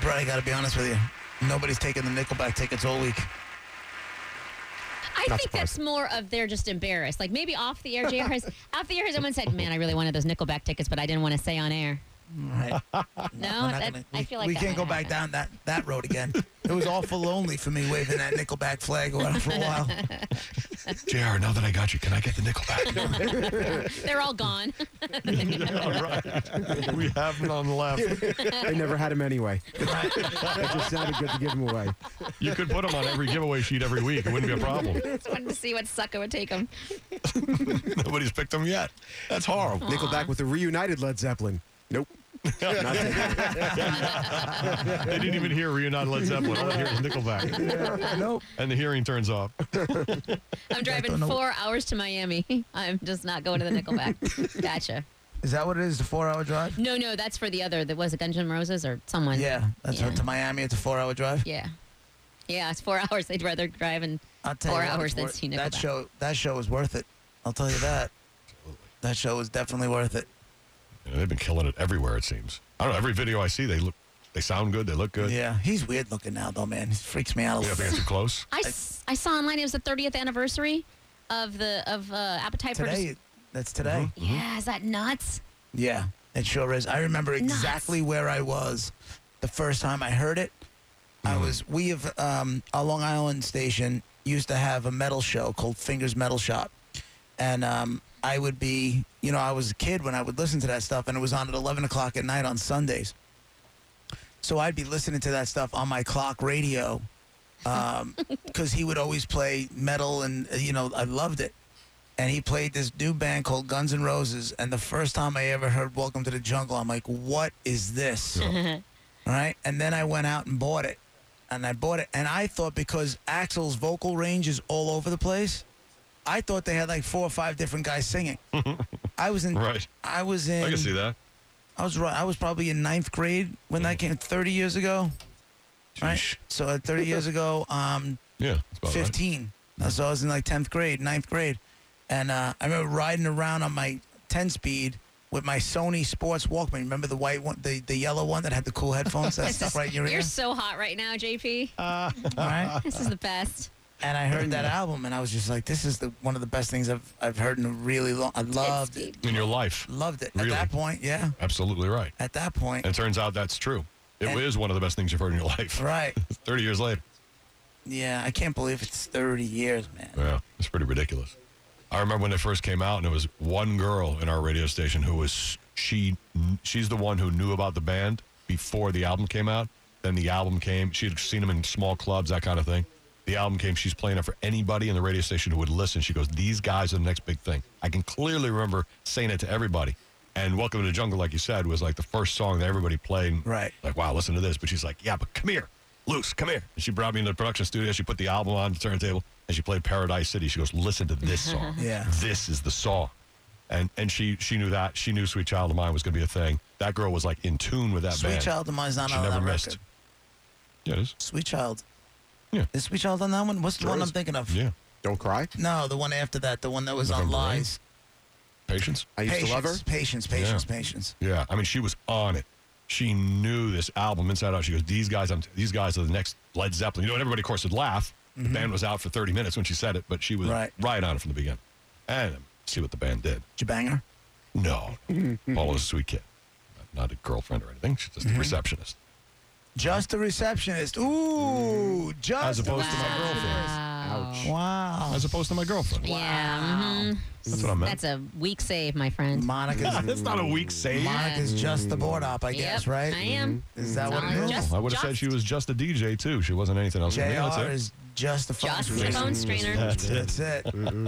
Brett, I got to be honest with you. Nobody's taking the Nickelback tickets all week. I think that's more of they're just embarrassed. Like maybe off the air, off the air, someone said, "Man, I really wanted those Nickelback tickets, but I didn't want to say on air." Right. No, I feel like we that can't go might back happen. down that road again. It was awful lonely for me waving that Nickelback flag around for a while. JR, now that I got you, can I get the Nickelback? They're all gone. All right. We have none left. They never had him anyway. It just sounded good to give him away. You could put them on every giveaway sheet every week. It wouldn't be a problem. Just wanted to see what sucker would take them. Nobody's picked them yet. That's horrible. Nickelback with a reunited Led Zeppelin. Nope. They didn't even hear Reunited Led Zeppelin. All they hear is Nickelback. Nope. And the hearing turns off. I'm driving 4 hours to Miami. I'm just not going to the Nickelback. Gotcha. Is that what it is, the 4-hour drive? No, that's for the other. That was it Guns N' Roses or someone. Yeah, that's Yeah. to Miami. It's a 4-hour drive. Yeah, it's 4 hours. They'd rather drive in I'll tell 4 you what, hours it's than worth- see Nickelback. That show was worth it. I'll tell you that. That show was definitely worth it. Yeah, they've been killing it everywhere, it seems. I don't know. Every video I see, they sound good. They look good. Yeah, he's weird looking now, though, man. He freaks me out a You have to little. get too close. I saw online it was the 30th anniversary of Appetite for Today, that's today. Yeah, is that nuts? Yeah, it sure is. I remember exactly where I was the first time I heard it. Our Long Island station used to have a metal show called Fingers Metal Shop. And I would be, I was a kid when I would listen to that stuff, and it was on at 11 o'clock at night on Sundays. So I'd be listening to that stuff on my clock radio because he would always play metal, and, I loved it. And he played this new band called Guns N' Roses, and the first time I ever heard Welcome to the Jungle, I'm like, what is this? Yeah. All right? And then I went out and bought it. And I thought because Axl's vocal range is all over the place, I thought they had like 4 or 5 different guys singing. I was in. Right. I can see that. I was probably in 9th grade when that came 30 years ago. Right. Sheesh. So 30 years ago, Yeah, that's about 15. So I was in like 10th grade, 9th grade. And I remember riding around on my 10-speed with my Sony Sports Walkman. Remember the white one, the yellow one that had the cool headphones? That stuff right in your ear? You're so hot right now, JP. All right. This is the best. And I heard that album, and I was just like, this is one of the best things I've heard in a really long. I loved it. In your life. Loved it. Really? At that point, yeah. Absolutely right. At that point. And it turns out that's true. It And- is one of the best things you've heard in your life. Right. 30 years later. Yeah, I can't believe it's 30 years, man. Yeah, it's pretty ridiculous. I remember when they first came out, and there was one girl in our radio station who was, she's the one who knew about the band before the album came out. Then the album came. She had seen them in small clubs, that kind of thing. The album came. She's playing it for anybody in the radio station who would listen. She goes, these guys are the next big thing. I can clearly remember saying it to everybody. And Welcome to the Jungle, like you said, was like the first song that everybody played. Right. Like, wow, listen to this. But she's like, yeah, but come here. Luce, come here. And she brought me into the production studio. She put the album on the turntable, and she played Paradise City. She goes, listen to this song. Yeah. This is the song. And she knew that. She knew Sweet Child of Mine was going to be a thing. That girl was like in tune with that Sweet band. Child of Mine's not She on never that missed. record. Yeah, it is. Sweet Child. Yeah. Is Sweet Child on that one? What's the Sure one is. I'm thinking of? Yeah. Don't cry. No, the one after that. The one that was on November Rain? Lies. Patience? I used to love her. Patience. Yeah. I mean, she was on it. She knew this album inside out. She goes, these guys are the next Led Zeppelin. And everybody, of course, would laugh. The band was out for 30 minutes when she said it, but she was right on it from the beginning. And see what the band did. Did you bang her? No. Paul was a sweet kid. Not a girlfriend or anything. She's just a receptionist. Just a receptionist. Ooh, just As opposed a to my girlfriend. Ouch. Wow. As opposed to my girlfriend. Yeah. That's what I meant. That's a weak save, my friend. Monica's That's not a weak save. Monica's just the board op, I guess, right? I am. Is that what it is? Just- I would have said she was just a DJ, too. She wasn't anything else. Yeah, JR that's is just the phone Just the screen. phone strainer. That's it. That's it.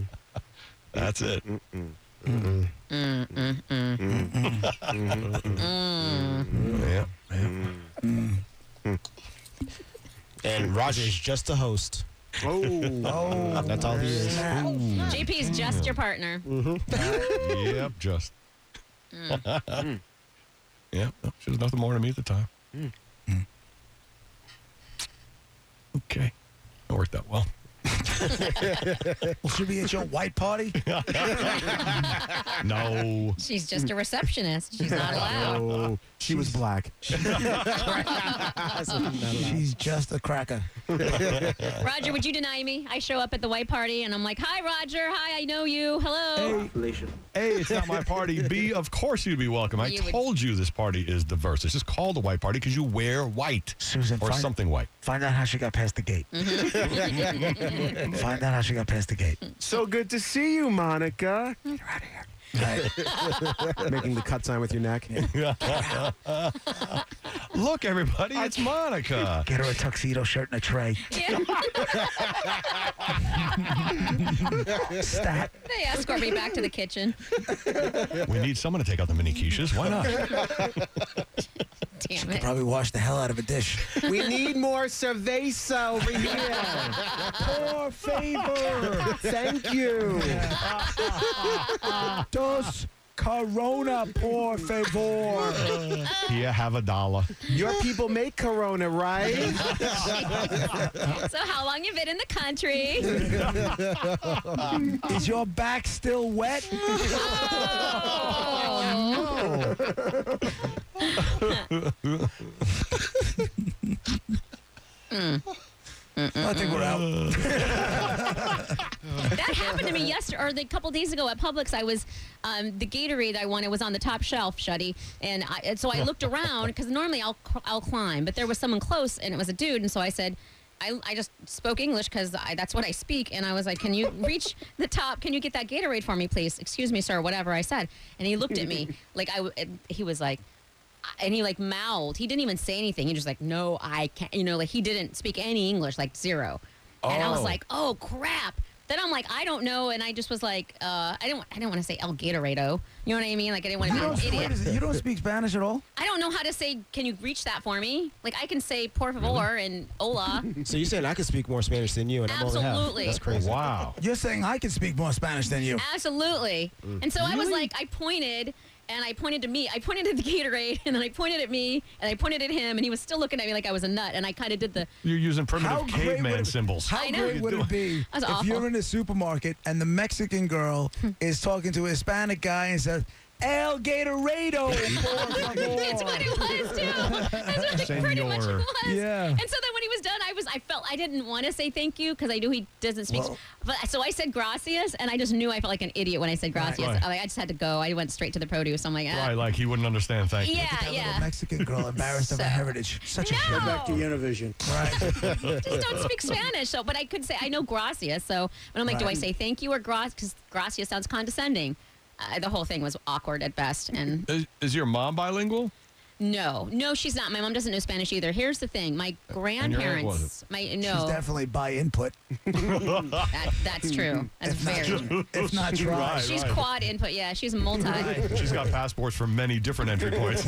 That's it. Yeah. And Roger's just a host. Oh, That's all he is. JP is just your partner. Yep, just. Yeah, no, she was nothing more to me at the time. Okay. That worked out well. Will she be at your white party? No. She's just a receptionist. She's not allowed. Oh, she was black. She's just a cracker. Roger, would you deny me? I show up at the white party and I'm like, hi, Roger. Hi, I know you. Hello. A, it's not my party. B, of course you'd be welcome. I You would- told you this party is diverse. It's just called a white party because you wear white. Susan, Or something white. Find out how she got past the gate. Find out how she got past the gate. So good to see you, Monica. Get her out of here. Making the cut sign with your neck. Look, everybody, it's Monica. Get her a tuxedo shirt and a tray. Yeah. Stat. They escort me back to the kitchen. We need someone to take out the mini quiches. Why not? Damn it. Probably wash the hell out of a dish. We need more cerveza over here. Por favor. Thank you. Dos Corona, por favor. Here, have $1. Your people make Corona, right? So how long you been in the country? Is your back still wet? I think we're out. That happened to me yesterday, or a couple days ago at Publix. I was, the Gatorade I wanted was on the top shelf, Shuddy, and so I looked around because normally I'll climb, but there was someone close and it was a dude, and so I said, I just spoke English because that's what I speak, and I was like, can you reach the top? Can you get that Gatorade for me, please? Excuse me, sir, whatever I said. And he looked at me like he was like, and he like mouthed. He didn't even say anything. He just like, no, I can't. You know, like he didn't speak any English, like zero. And I was Oh. like, oh crap. Then I'm like, I don't know, and I just was like, I didn't want to say El Gatorado. You know what I mean? Like I didn't want to be an idiot. You don't speak Spanish at all? I don't know how to say. Can you reach that for me? Like I can say por favor and hola. So you said I could speak more Spanish than you, and I'm only half. Absolutely. That's crazy. Wow. You're saying I can speak more Spanish than you. Absolutely. And so I was like, I pointed. And I pointed to me. I pointed at the Gatorade, and then I pointed at me, and I pointed at him, and he was still looking at me like I was a nut. And I kind of did the. You're using How primitive great caveman would it- symbols. How I know. great would it be That's if awful. you're in a supermarket and the Mexican girl is talking to a Hispanic guy and says, El Gatorado, por favor." That's what it was too. That's what pretty much it Senor. was. Yeah. And so then when he was done, I felt I didn't want to say thank you because I knew he doesn't speak. Well- But so I said gracias, and I just knew I felt like an idiot when I said gracias. Right. I just had to go. I went straight to the produce. I'm like, Right, like he wouldn't understand. Thank you. yeah, That little yeah. Mexican girl embarrassed of her So- heritage. Such a No. shit. Back to Univision. Right. Just don't speak Spanish. So, but I could say I know gracias. So, but I'm like, do I Right. say thank you or gracias? Because gracias sounds condescending. The whole thing was awkward at best, and Is your mom bilingual? no, she's not. My mom doesn't know Spanish either. Here's the thing: my your aunt grandparents, She's no, definitely by input. that's true. That's very. If not try. Right. She's quad input. Yeah, she's multi. She's got passports for many different entry points.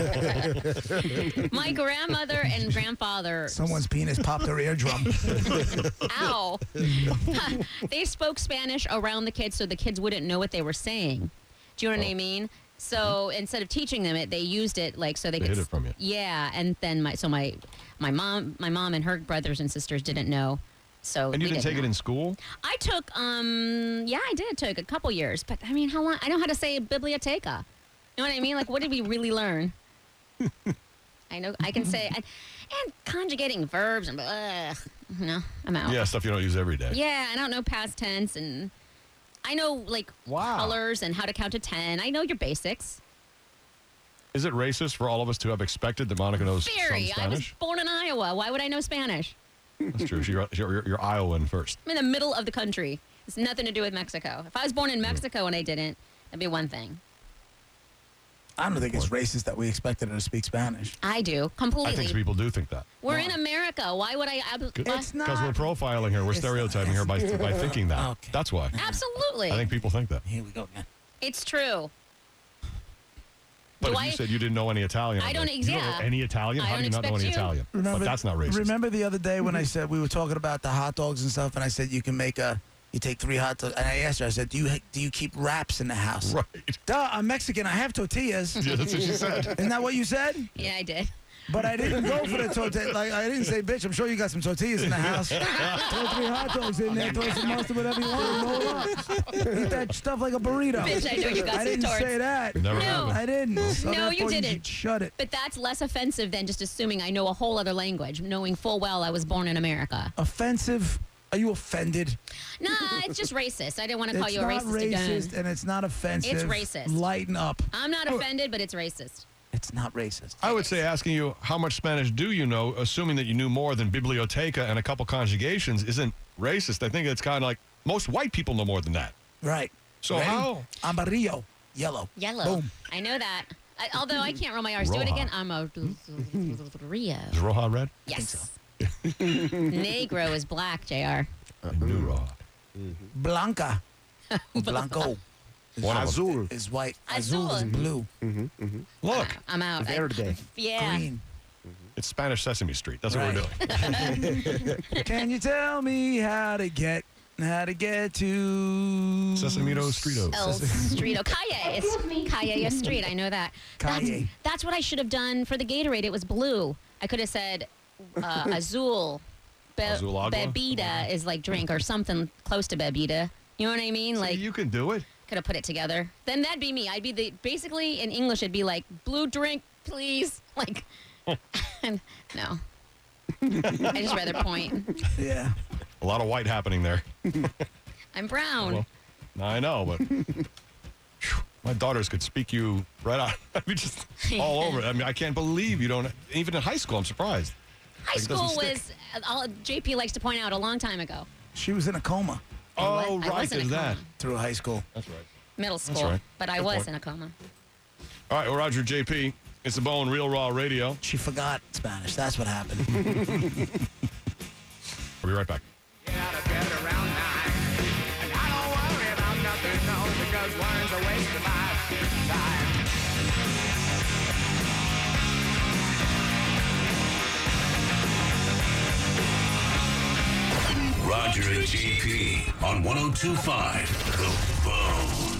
My grandmother and grandfather. Someone's penis popped her eardrum. Ow. They spoke Spanish around the kids so the kids wouldn't know what they were saying. Do you know what I mean? So instead of teaching them it, they used it like so they could hid it from you. Yeah, and then my mom and her brothers and sisters didn't know. So And you they didn't take it know. in school? I took yeah, I did took a couple years, but I mean, how long? I know how to say biblioteca. You know what I mean? Like, what did we really learn? I know I can say and conjugating verbs and no, I'm out. Yeah, stuff you don't use every day. Yeah, I don't know past tense, and I know like Wow. colors and how to count to 10. I know your basics. Is it racist for all of us to have expected that Monica knows Very. some I was Spanish? born in Iowa. Why would I know Spanish? That's true. You're Iowan first. I'm in the middle of the country. It's nothing to do with Mexico. If I was born in Mexico and I didn't, that'd be one thing. I don't think it's racist that we expected her to speak Spanish. I do completely. I think people do think that. We're in America. Why would I? It's not. Because we're profiling her. We're stereotyping her by thinking that. Okay. That's why. Absolutely. I think people think that. Here we go again. It's true. But Do if I- you said you didn't know any Italian, I I'm don't like, ex- you don't yeah. know any Italian? I How do you don't not know any expect you. Italian? But that's not racist. Remember the other day when I said we were talking about the hot dogs and stuff, and I said you can make you take 3 hot dogs, and I asked her, I said, do you keep wraps in the house? Right. Duh, I'm Mexican. I have tortillas. Yeah, that's what she said. Isn't that what you said? Yeah, I did. But I didn't go for the tortilla. Like, I didn't say, bitch, I'm sure you got some tortillas in the house. Throw 3 hot dogs in there, throw some mustard, whatever you want, roll up. Eat that stuff like a burrito. Bitch, I know you got I some didn't torts. say that. Never No. happened. I didn't. So No, you therefore didn't. should shut it. But that's less offensive than just assuming I know a whole other language, knowing full well I was born in America. Offensive. Are you offended? Nah, it's just racist. I didn't want to call It's you a not racist racist again. and it's not offensive. It's racist. Lighten up. I'm not offended, but it's racist. It's not racist. I would say asking you how much Spanish do you know, assuming that you knew more than biblioteca and a couple conjugations, isn't racist. I think it's kind of like most white people know more than that. Right. So Ready? how? Amarillo. Yellow. Yellow. Boom. I know that. Although I can't roll my R's. Do it Roja. again. I'm a Rio. Is Roja red? Yes. Negro is black, JR. New Roja. Blanca. Blanco. One of them. Azul. Is white. Azul. Azul is blue. Look, I'm out. Verde. Yeah. Green. it's Spanish Sesame Street. That's what Right. we're doing. Can you tell me how to get to Sesamito Streetos. El Streeto. Calle. It's Calle Street. I know that. Calle. That's what I should have done for the Gatorade. It was blue. I could have said Azul. Azul agua? Bebida is like drink or something close to bebida. You know what I mean? Like, you can do it. could have put it together. Then that'd be me. I'd be basically in English, it'd be like, blue drink, please. Like, no. I just rather point. Yeah. A lot of white happening there. I'm brown. Well, I know, but my daughters could speak you right out. I mean, just all over. I mean, I can't believe you don't. Even in high school, I'm surprised. High Like, it doesn't school stick. was, JP likes to point out, a long time ago. She was in a coma Oh, I right, was in a there's that. coma. through high school. That's right. Middle school. right. But I Good was point. in a coma. All right, well, Roger JP. It's the Bone Real Raw Radio. She forgot Spanish. That's what happened. We'll be right back. Get out of bed around 9. And I don't worry about nothing, no, because worrying's a waste of my time. Roger and JP on 102.5 The Bone.